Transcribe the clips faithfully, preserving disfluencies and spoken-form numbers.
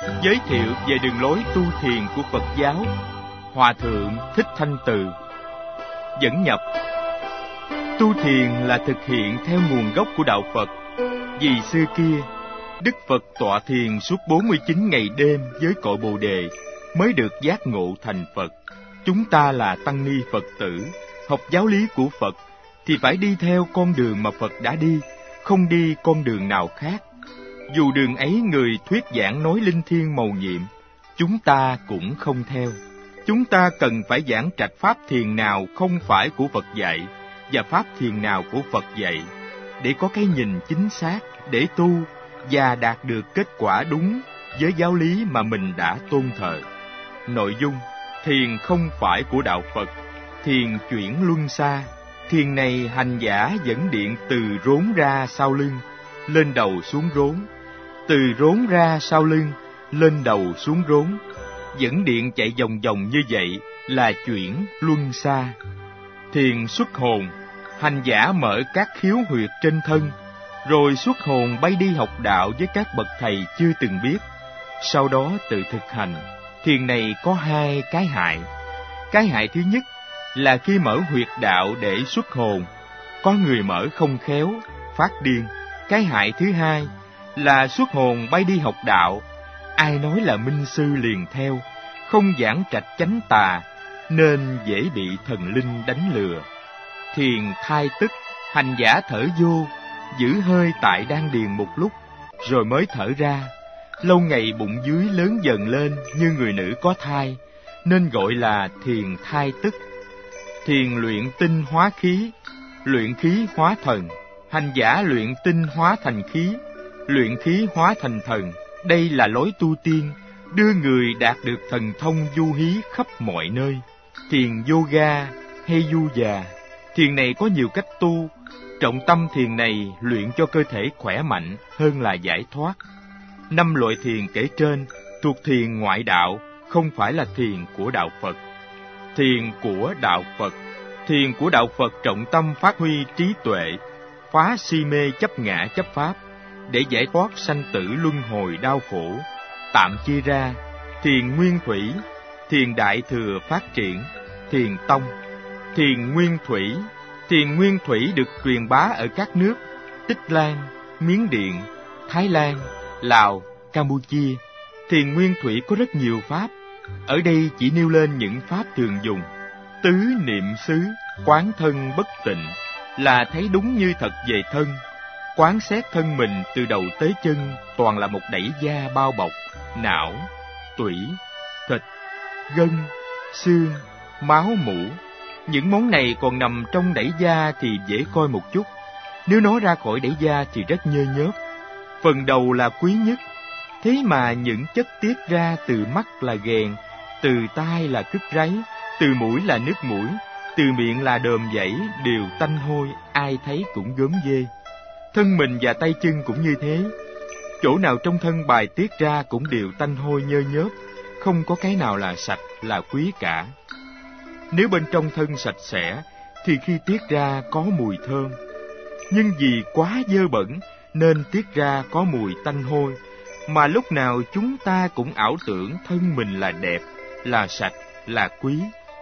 Giới thiệu về đường lối tu thiền của Phật giáo, Hòa Thượng Thích Thanh Từ. Dẫn nhập: tu thiền là thực hiện theo nguồn gốc của đạo Phật. Vì xưa kia, Đức Phật tọa thiền suốt bốn mươi chín ngày đêm với cội Bồ Đề mới được giác ngộ thành Phật. Chúng ta là tăng ni Phật tử, học giáo lý của Phật thì phải đi theo con đường mà Phật đã đi, không đi con đường nào khác. Dù đường ấy người thuyết giảng nói linh thiêng mầu nhiệm, chúng ta cũng không theo. Chúng ta cần phải giảng trạch pháp thiền nào không phải của Phật dạy, và pháp thiền nào của Phật dạy, để có cái nhìn chính xác, để tu và đạt được kết quả đúng với giáo lý mà mình đã tôn thờ. Nội dung: thiền không phải của đạo Phật, thiền chuyển luân xa. Thiền này hành giả dẫn điện từ rốn ra sau lưng, lên đầu xuống rốn, từ rốn ra sau lưng, lên đầu xuống rốn. Dẫn điện chạy vòng vòng như vậy là chuyển luân xa. Thiền xuất hồn, hành giả mở các khiếu huyệt trên thân, rồi xuất hồn bay đi học đạo với các bậc thầy chưa từng biết, sau đó tự thực hành. Thiền này có hai cái hại. Cái hại thứ nhất là khi mở huyệt đạo để xuất hồn, có người mở không khéo, phát điên. Cái hại thứ hai là xuất hồn bay đi học đạo, ai nói là minh sư liền theo, không giảng trạch chánh tà, nên dễ bị thần linh đánh lừa. Thiền thai tức, hành giả thở vô, giữ hơi tại đan điền một lúc, rồi mới thở ra. Lâu ngày bụng dưới lớn dần lên như người nữ có thai, nên gọi là thiền thai tức. Thiền luyện tinh hóa khí, luyện khí hóa thần. Hành giả luyện tinh hóa thành khí, luyện khí hóa thành thần. Đây là lối tu tiên, đưa người đạt được thần thông du hí khắp mọi nơi. Thiền yoga hay du già. Thiền này có nhiều cách tu. Trọng tâm thiền này luyện cho cơ thể khỏe mạnh hơn là giải thoát. Năm loại thiền kể trên thuộc thiền ngoại đạo, không phải là thiền của đạo Phật. Thiền của đạo Phật. Thiền của đạo Phật trọng tâm phát huy trí tuệ, phá si mê chấp ngã chấp pháp, để giải thoát sanh tử luân hồi đau khổ. Tạm chia ra: thiền nguyên thủy, thiền đại thừa phát triển, thiền tông. Thiền nguyên thủy. Thiền nguyên thủy được truyền bá ở các nước Tích Lan, Miến Điện, Thái Lan, Lào, Campuchia. Thiền nguyên thủy có rất nhiều pháp. Ở đây chỉ nêu lên những pháp thường dùng. Tứ niệm xứ, quán thân bất tịnh, là thấy đúng như thật về thân. Quán xét thân mình từ đầu tới chân toàn là một đẩy da bao bọc, não, tủy, thịt, gân, xương, máu mủ. Những món này còn nằm trong đẩy da thì dễ coi một chút, nếu nó ra khỏi đẩy da thì rất nhơ nhớp. Phần đầu là quý nhất, thế mà những chất tiết ra từ mắt là ghèn, từ tai là cứt ráy, từ mũi là nước mũi, từ miệng là đờm dãy, đều tanh hôi, ai thấy cũng gớm ghê. Thân mình và tay chân cũng như thế, chỗ nào trong thân bài tiết ra cũng đều tanh hôi nhơ nhớp, không có cái nào là sạch, là quý cả. Nếu bên trong thân sạch sẽ, thì khi tiết ra có mùi thơm. Nhưng vì quá dơ bẩn, nên tiết ra có mùi tanh hôi, mà lúc nào chúng ta cũng ảo tưởng thân mình là đẹp, là sạch, là quý.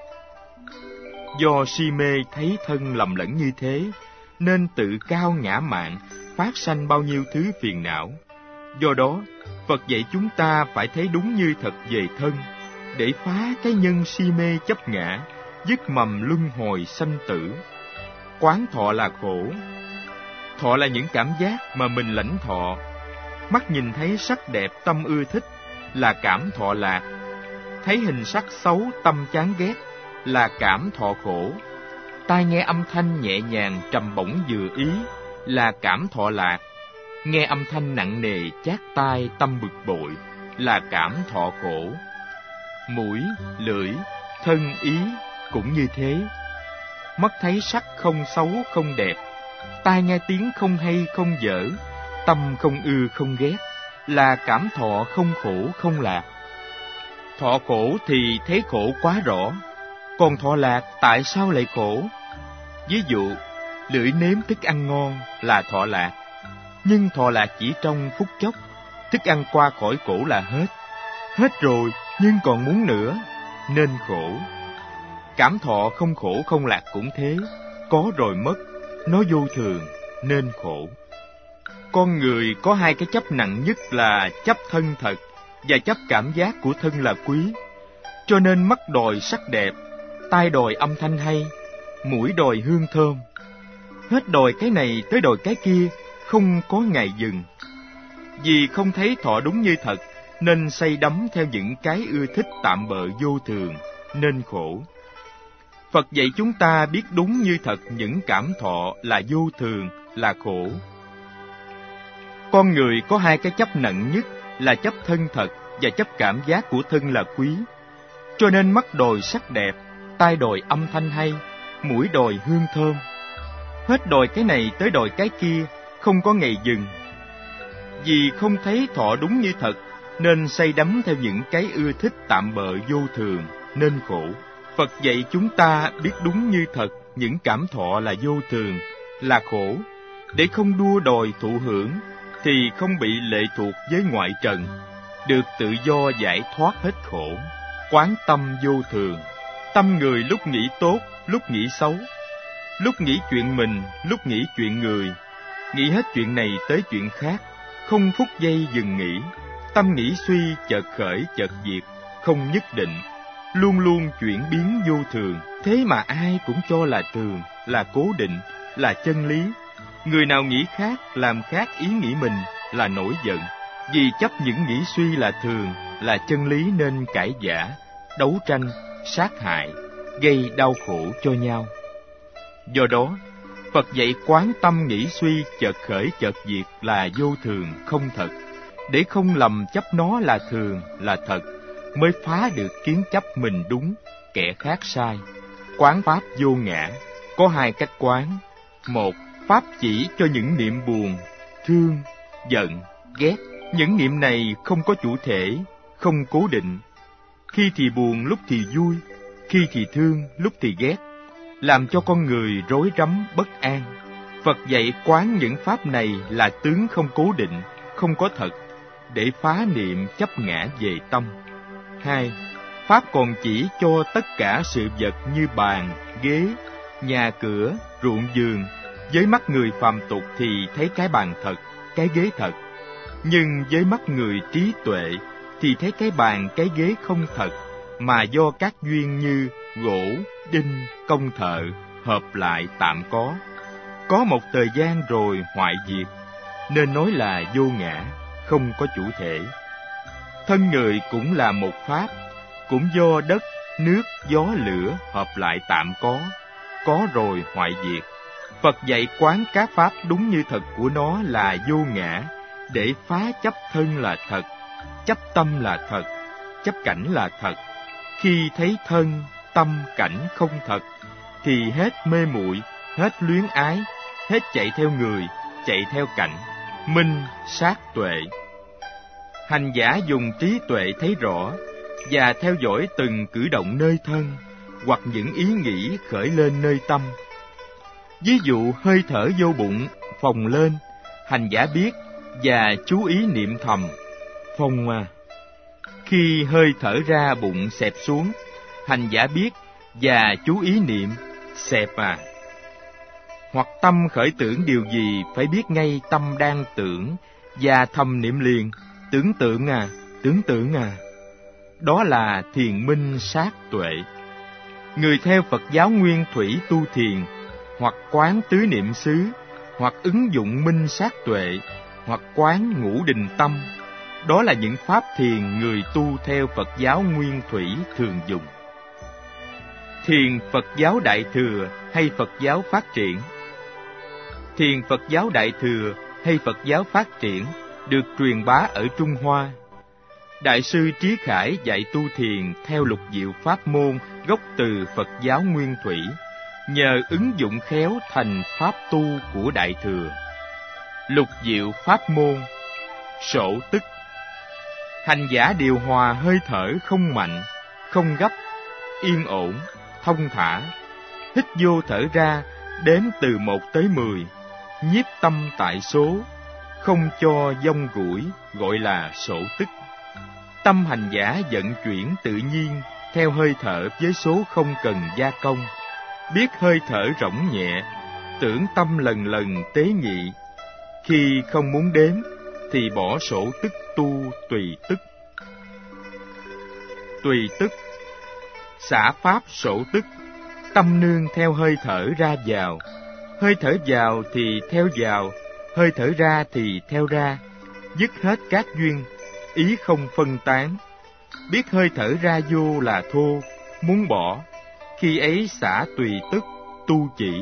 Do si mê thấy thân lầm lẫn như thế, nên tự cao ngã mạn, phát sanh bao nhiêu thứ phiền não. Do đó, Phật dạy chúng ta phải thấy đúng như thật về thân, để phá cái nhân si mê chấp ngã, dứt mầm luân hồi sanh tử. Quán thọ là khổ. Thọ là những cảm giác mà mình lãnh thọ. Mắt nhìn thấy sắc đẹp tâm ưa thích là cảm thọ lạc. Thấy hình sắc xấu tâm chán ghét là cảm thọ khổ. Tai nghe âm thanh nhẹ nhàng trầm bổng vừa ý là cảm thọ lạc. Nghe âm thanh nặng nề chát tai tâm bực bội là cảm thọ khổ. Mũi, lưỡi, thân ý cũng như thế. Mắt thấy sắc không xấu không đẹp, tai nghe tiếng không hay không dở, tâm không ưa không ghét là cảm thọ không khổ không lạc. Thọ khổ thì thấy khổ quá rõ, còn thọ lạc tại sao lại khổ? Ví dụ, lưỡi nếm thức ăn ngon là thọ lạc, nhưng thọ lạc chỉ trong phút chốc, thức ăn qua khỏi cổ là hết, Hết rồi nhưng còn muốn nữa, nên khổ. Cảm thọ không khổ không lạc cũng thế, có rồi mất, nó vô thường, nên khổ. Con người có hai cái chấp nặng nhất là chấp thân thật và chấp cảm giác của thân là quý. Cho nên mắt đòi sắc đẹp, tai đòi âm thanh hay, mũi đòi hương thơm. Hết đòi cái này tới đòi cái kia, không có ngày dừng. Vì không thấy thọ đúng như thật, nên say đắm theo những cái ưa thích tạm bợ vô thường, nên khổ. Phật dạy chúng ta biết đúng như thật những cảm thọ là vô thường, là khổ. Con người có hai cái chấp nặng nhất là chấp thân thật và chấp cảm giác của thân là quý. Cho nên mắt đòi sắc đẹp, tai đòi âm thanh hay, mũi đòi hương thơm. Hết đòi cái này tới đòi cái kia, không có ngày dừng. Vì không thấy thọ đúng như thật, nên say đắm theo những cái ưa thích tạm bợ vô thường, nên khổ. Phật dạy chúng ta biết đúng như thật những cảm thọ là vô thường, là khổ, để không đua đòi thụ hưởng, thì không bị lệ thuộc với ngoại trần, được tự do giải thoát hết khổ. Quán tâm vô thường, tâm người lúc nghĩ tốt, lúc nghĩ xấu, lúc nghĩ chuyện mình, lúc nghĩ chuyện người, nghĩ hết chuyện này tới chuyện khác, không phút giây dừng nghỉ. Tâm nghĩ suy chợt khởi chợt diệt, không nhất định, luôn luôn chuyển biến vô thường. Thế mà ai cũng cho là thường, là cố định, là chân lý. Người nào nghĩ khác, làm khác ý nghĩ mình là nổi giận. Vì chấp những nghĩ suy là thường, là chân lý nên cãi vã, đấu tranh, sát hại, gây đau khổ cho nhau. Do đó, Phật dạy quán tâm nghĩ suy chợt khởi chợt diệt là vô thường, không thật, để không lầm chấp nó là thường, là thật, mới phá được kiến chấp mình đúng, kẻ khác sai. Quán pháp vô ngã, có hai cách quán. Một, pháp chỉ cho những niệm buồn, thương, giận, ghét. Những niệm này không có chủ thể, không cố định. Khi thì buồn, lúc thì vui, khi thì thương, lúc thì ghét, làm cho con người rối rắm, bất an. Phật dạy quán những pháp này là tướng không cố định, không có thật, để phá niệm chấp ngã về tâm. Hai, pháp còn chỉ cho tất cả sự vật như bàn, ghế, nhà cửa, ruộng vườn. Với mắt người phàm tục thì thấy cái bàn thật, cái ghế thật. Nhưng với mắt người trí tuệ thì thấy cái bàn, cái ghế không thật, mà do các duyên như gỗ, đinh, công thợ hợp lại tạm có. Có một thời gian rồi hoại diệt, nên nói là vô ngã, không có chủ thể. Thân người cũng là một pháp, cũng do đất, nước, gió, lửa hợp lại tạm có, có rồi hoại diệt. Phật dạy quán các pháp đúng như thật của nó là vô ngã, để phá chấp thân là thật, chấp tâm là thật, chấp cảnh là thật. Khi thấy thân, tâm, cảnh không thật, thì hết mê muội, hết luyến ái, hết chạy theo người, chạy theo cảnh, minh, sát tuệ. Hành giả dùng trí tuệ thấy rõ, và theo dõi từng cử động nơi thân, hoặc những ý nghĩ khởi lên nơi tâm. Ví dụ hơi thở vô bụng, phồng lên, hành giả biết, và chú ý niệm thầm, phồng à. Khi hơi thở ra bụng xẹp xuống, hành giả biết, và chú ý niệm, xẹp à. Hoặc tâm khởi tưởng điều gì, phải biết ngay tâm đang tưởng, và thầm niệm liền, tưởng tượng à, tưởng tượng à. Đó là thiền minh sát tuệ. Người theo Phật giáo nguyên thủy tu thiền, hoặc quán tứ niệm xứ, hoặc ứng dụng minh sát tuệ, hoặc quán ngũ định tâm. Đó là những pháp thiền người tu theo Phật giáo nguyên thủy thường dùng. Thiền Phật giáo Đại Thừa hay Phật giáo phát triển? Thiền Phật giáo Đại Thừa hay Phật giáo phát triển được truyền bá ở Trung Hoa. Đại sư Trí Khải dạy tu thiền theo lục diệu pháp môn gốc từ Phật giáo nguyên thủy, nhờ ứng dụng khéo thành pháp tu của Đại Thừa. Lục diệu pháp môn, sổ tức. Hành giả điều hòa hơi thở không mạnh, không gấp, yên ổn, thông thả. Hít vô thở ra, đếm từ một tới mười, nhiếp tâm tại số, không cho vong guỗi, gọi là sổ tức. Tâm hành giả vận chuyển tự nhiên theo hơi thở với số không cần gia công, biết hơi thở rỗng nhẹ, tưởng tâm lần lần tế nhị. Khi không muốn đếm thì bỏ sổ tức tu tùy tức. Tùy tức, xả pháp sổ tức, tâm nương theo hơi thở ra vào. Hơi thở vào thì theo vào, hơi thở ra thì theo ra, dứt hết các duyên, ý không phân tán. Biết hơi thở ra vô là thô, muốn bỏ, khi ấy xả tùy tức, tu chỉ.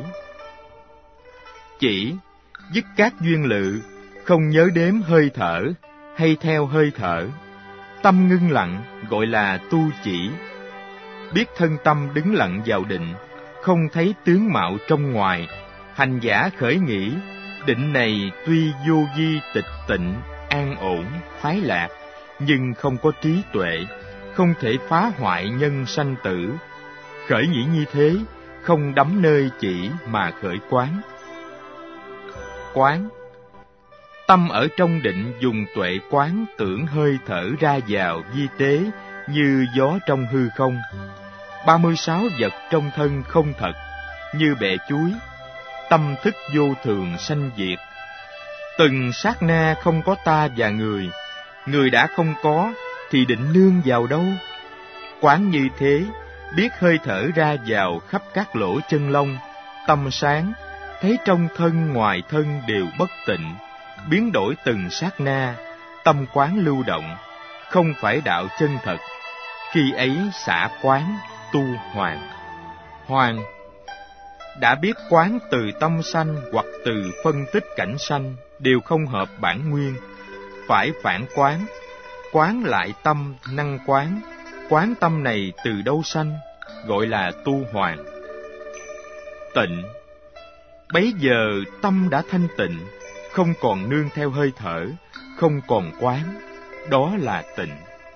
Chỉ, dứt các duyên lự, không nhớ đếm hơi thở, hay theo hơi thở. Tâm ngưng lặng, gọi là tu chỉ. Biết thân tâm đứng lặng vào định, không thấy tướng mạo trong ngoài. Hành giả khởi nghĩ, định này tuy vô vi tịch tịnh, an ổn, khoái lạc, nhưng không có trí tuệ, không thể phá hoại nhân sanh tử. Khởi nghĩ như thế, không đắm nơi chỉ mà khởi quán. Quán, tâm ở trong định dùng tuệ quán tưởng hơi thở ra vào vi tế như gió trong hư không. ba mươi sáu vật trong thân không thật, như bẹ chuối, tâm thức vô thường sanh diệt. Từng sát na không có ta và người, người đã không có thì định nương vào đâu? Quán như thế, biết hơi thở ra vào khắp các lỗ chân lông, tâm sáng, thấy trong thân ngoài thân đều bất tịnh, biến đổi từng sát na, tâm quán lưu động, không phải đạo chân thật. Khi ấy xả quán, tu hoàn. Hoàn, đã biết quán từ tâm sanh hoặc từ phân tích cảnh sanh đều không hợp bản nguyên, phải phản quán, quán lại tâm năng quán, quán tâm này từ đâu sanh, gọi là tu hoàn. Tịnh, bấy giờ tâm đã thanh tịnh, không còn nương theo hơi thở, không còn quán, đó là tịnh.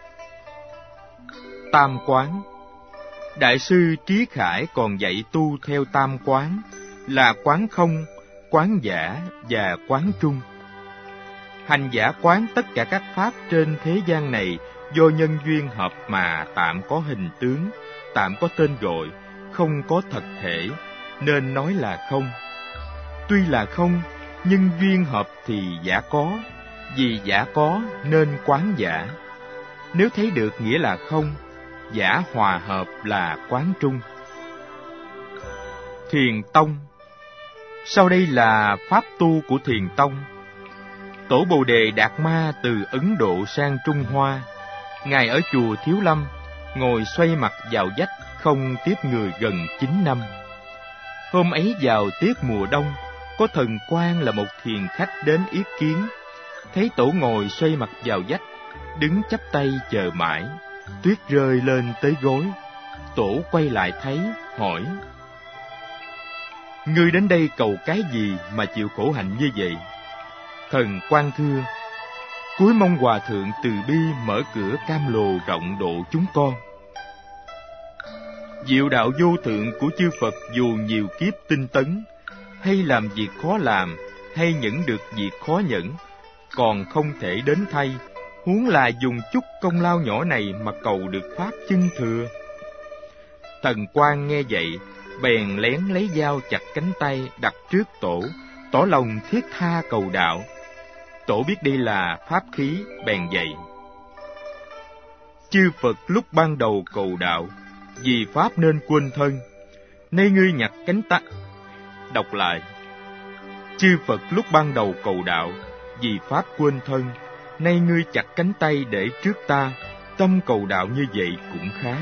Tam quán, Đại sư Trí Khải còn dạy tu theo tam quán, là quán không, quán giả và quán trung. Hành giả quán tất cả các pháp trên thế gian này do nhân duyên hợp mà tạm có hình tướng, tạm có tên gọi, không có thật thể, nên nói là không. Tuy là không, nhưng duyên hợp thì giả có, vì giả có nên quán giả. Nếu thấy được nghĩa là không, giả hòa hợp là quán trung. Thiền tông, sau đây là pháp tu của thiền tông. Tổ Bồ Đề Đạt Ma từ Ấn Độ sang Trung Hoa, ngài ở chùa Thiếu Lâm, ngồi xoay mặt vào vách, không tiếp người gần chín năm. Hôm ấy vào tiết mùa đông, có thần Quan là một thiền khách đến yết kiến, thấy tổ ngồi xoay mặt vào vách, đứng chắp tay chờ mãi, tuyết rơi lên tới gối. Tổ quay lại thấy, hỏi: Ngươi đến đây cầu cái gì mà chịu khổ hạnh như vậy? Thần Quan thưa: Cúi mong Hòa Thượng từ bi mở cửa cam lồ rộng độ chúng con. Diệu đạo vô thượng của chư Phật dù nhiều kiếp tinh tấn, hay làm việc khó làm, hay nhẫn được việc khó nhẫn, còn không thể đến thay, huống là dùng chút công lao nhỏ này mà cầu được pháp chân thừa. Thần Quan nghe vậy, bèn lén lấy dao chặt cánh tay đặt trước tổ, tỏ lòng thiết tha cầu đạo. Tổ biết đây là pháp khí, bèn dạy: Chư Phật lúc ban đầu cầu đạo, vì pháp nên quên thân, nay ngươi nhặt cánh tay. Đọc lại: Chư Phật lúc ban đầu cầu đạo, vì pháp quên thân, nay ngươi chặt cánh tay để trước ta, tâm cầu đạo như vậy cũng khá.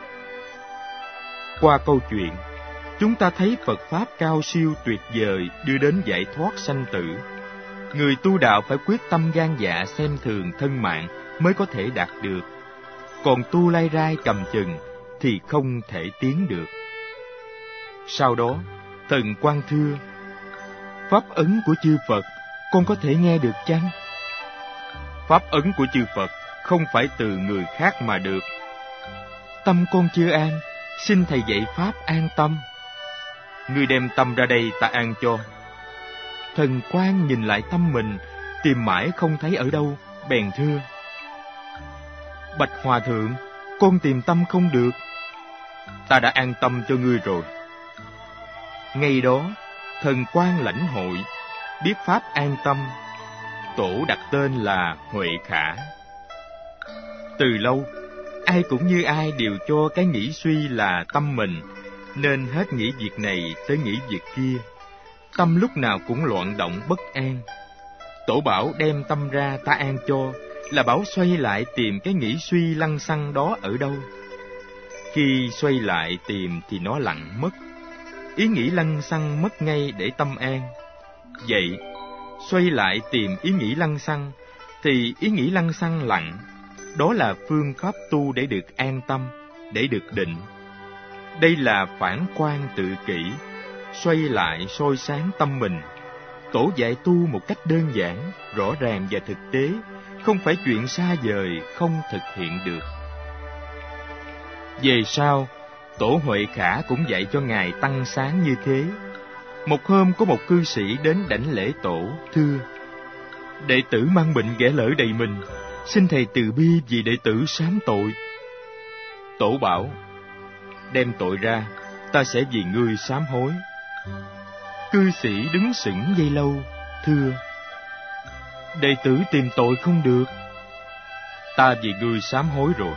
Qua câu chuyện, chúng ta thấy Phật Pháp cao siêu tuyệt vời đưa đến giải thoát sanh tử. Người tu đạo phải quyết tâm gan dạ xem thường thân mạng mới có thể đạt được, còn tu lai rai cầm chừng thì không thể tiến được. Sau đó, thần Quan thưa: Pháp ấn của chư Phật, con có thể nghe được chăng? Pháp ấn của chư Phật không phải từ người khác mà được. Tâm con chưa an, xin thầy dạy pháp an tâm. Ngươi đem tâm ra đây ta an cho. Thần Quan nhìn lại tâm mình, tìm mãi không thấy ở đâu, bèn thưa: Bạch Hòa Thượng, con tìm tâm không được. Ta đã an tâm cho ngươi rồi. Ngay đó, thần quan lãnh hội, biết pháp an tâm, tổ đặt tên là Huệ Khả. Từ lâu, ai cũng như ai đều cho cái nghĩ suy là tâm mình, nên hết nghĩ việc này tới nghĩ việc kia. Tâm lúc nào cũng loạn động bất an. Tổ bảo đem tâm ra ta an cho, là bảo xoay lại tìm cái nghĩ suy lăng xăng đó ở đâu. Khi xoay lại tìm thì nó lặng mất, ý nghĩ lăng xăng mất ngay để tâm an. Vậy, xoay lại tìm ý nghĩ lăng xăng, thì ý nghĩ lăng xăng lặng. Đó là phương pháp tu để được an tâm, để được định. Đây là phản quan tự kỷ, xoay lại soi sáng tâm mình. Tổ dạy tu một cách đơn giản, rõ ràng và thực tế, không phải chuyện xa vời, không thực hiện được. Về sau, Tổ Huệ Khả cũng dạy cho Ngài Tăng Sáng như thế. Một hôm có một cư sĩ đến đảnh lễ Tổ, thưa: đệ tử mang bệnh ghẻ lở đầy mình, xin thầy từ bi vì đệ tử sám tội. Tổ bảo: đem tội ra, ta sẽ vì ngươi sám hối. Cư sĩ đứng sững giây lâu, thưa: đệ tử tìm tội không được, ta vì ngươi sám hối rồi.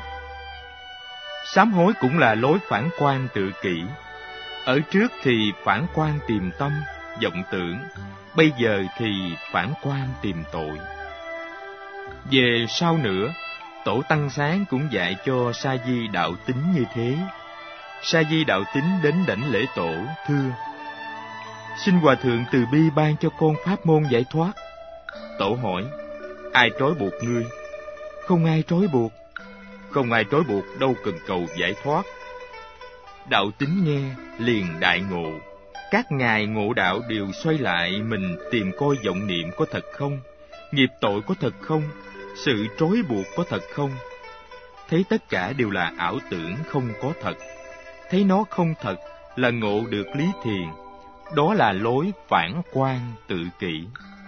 Sám hối cũng là lối phản quan tự kỷ. Ở trước thì phản quan tìm tâm, vọng tưởng, bây giờ thì phản quan tìm tội. Về sau nữa, Tổ Tăng Sáng cũng dạy cho Sa Di Đạo Tín như thế. Sa Di Đạo Tín đến đảnh lễ Tổ, thưa: xin Hòa Thượng từ bi ban cho con pháp môn giải thoát. Tổ hỏi: ai trói buộc ngươi? Không ai trói buộc. Không ai trói buộc đâu cần cầu giải thoát. Đạo Tín nghe liền đại ngộ. Các ngài ngộ đạo đều xoay lại mình tìm coi vọng niệm có thật không, nghiệp tội có thật không, sự trói buộc có thật không. Thấy tất cả đều là ảo tưởng không có thật. Thấy nó không thật là ngộ được lý thiền. Đó là lối phản quan tự kỷ.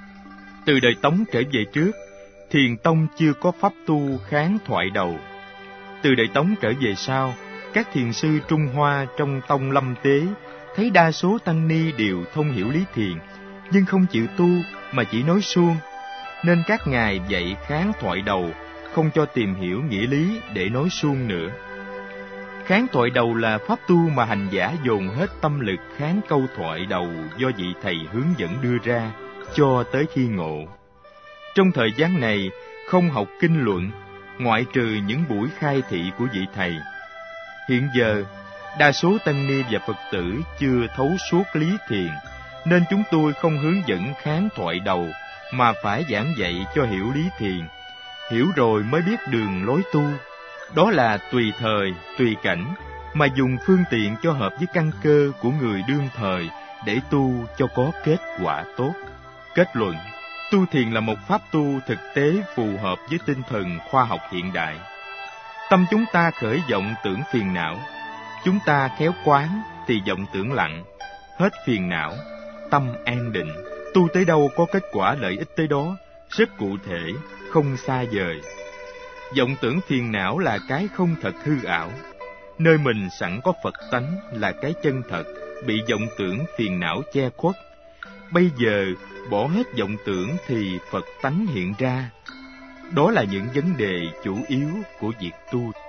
Từ đời Tống trở về trước, Thiền tông chưa có pháp tu kháng thoại đầu. Từ đời Tống trở về sau, các thiền sư Trung Hoa trong tông Lâm Tế thấy đa số tăng ni đều thông hiểu lý thiền, nhưng không chịu tu mà chỉ nói suông, nên các ngài dạy kháng thoại đầu, không cho tìm hiểu nghĩa lý để nói suông nữa. Kháng thoại đầu là pháp tu mà hành giả dồn hết tâm lực kháng câu thoại đầu do vị thầy hướng dẫn đưa ra cho tới khi ngộ. Trong thời gian này không học kinh luận, ngoại trừ những buổi khai thị của vị thầy. Hiện giờ, đa số tăng ni và Phật tử chưa thấu suốt lý thiền, nên chúng tôi không hướng dẫn kháng thoại đầu, mà phải giảng dạy cho hiểu lý thiền. Hiểu rồi mới biết đường lối tu. Đó là tùy thời, tùy cảnh, mà dùng phương tiện cho hợp với căn cơ của người đương thời để tu cho có kết quả tốt. Kết luận, tu thiền là một pháp tu thực tế phù hợp với tinh thần khoa học hiện đại. Tâm chúng ta khởi vọng tưởng phiền não, chúng ta khéo quán thì vọng tưởng lặng, hết phiền não, tâm an định. Tu tới đâu có kết quả lợi ích tới đó, rất cụ thể, không xa vời. Vọng tưởng phiền não là cái không thật hư ảo. Nơi mình sẵn có Phật tánh là cái chân thật, bị vọng tưởng phiền não che khuất. Bây giờ bỏ hết vọng tưởng thì Phật tánh hiện ra. Đó là những vấn đề chủ yếu của việc tu.